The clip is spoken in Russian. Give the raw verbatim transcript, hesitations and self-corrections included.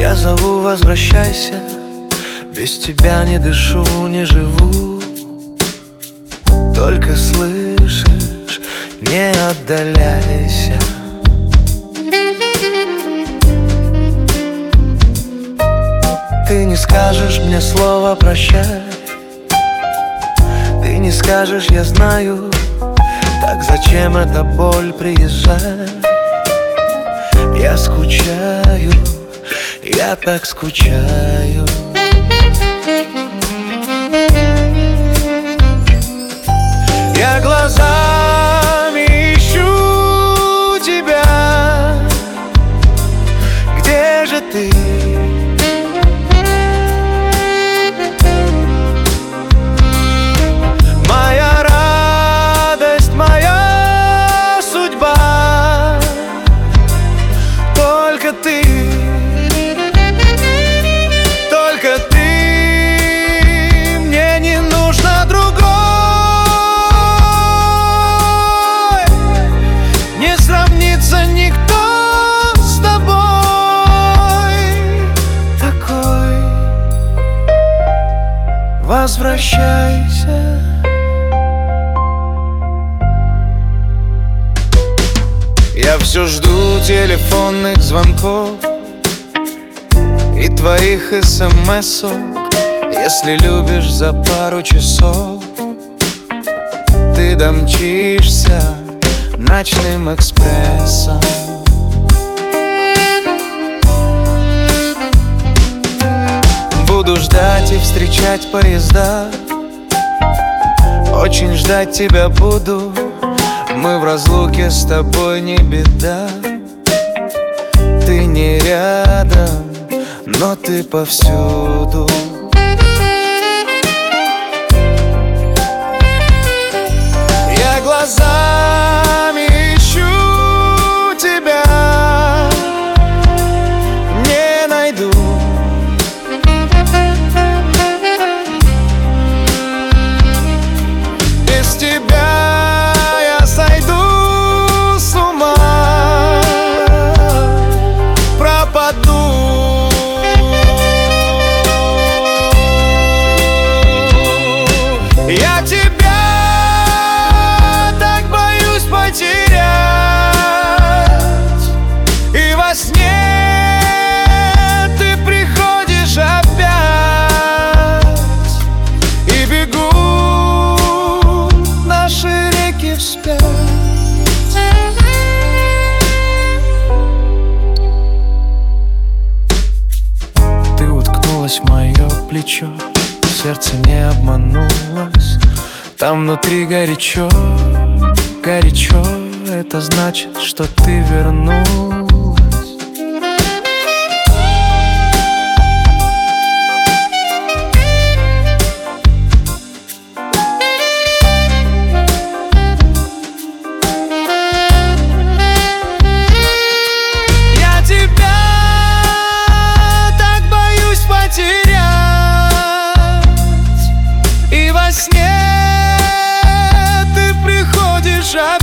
Я зову, возвращайся, без тебя не дышу, не живу. Только слышишь, не отдаляйся. Ты не скажешь мне слова прощай, ты не скажешь, я знаю. Так зачем эта боль, приезжай. Я скучаю, я так скучаю. Я глазами ищу тебя. Где же ты? Моя радость, моя судьба. Только ты, только ты. Мне не нужно другой. Не сравнится никто с тобой такой. Возвращайся. Я все жду телефонных звонков и твоих смс-ок. Если любишь, за пару часов ты домчишься ночным экспрессом. Буду ждать и встречать поезда. Очень ждать тебя буду. Мы в разлуке, с тобой не беда. Ты не рядом, но ты повсюду. Я глазами ищу тебя, не найду. Без тебя я сойду с ума, пропаду. Я тебя так боюсь потерять, и во сне ты приходишь опять, и бегут наши реки вспять. Ты уткнулась в мое плечо, сердце не обманулось. Там внутри горячо, горячо. Это значит, что ты вернулась. Я тебя так боюсь потерять, и во сне ты приходишь опять.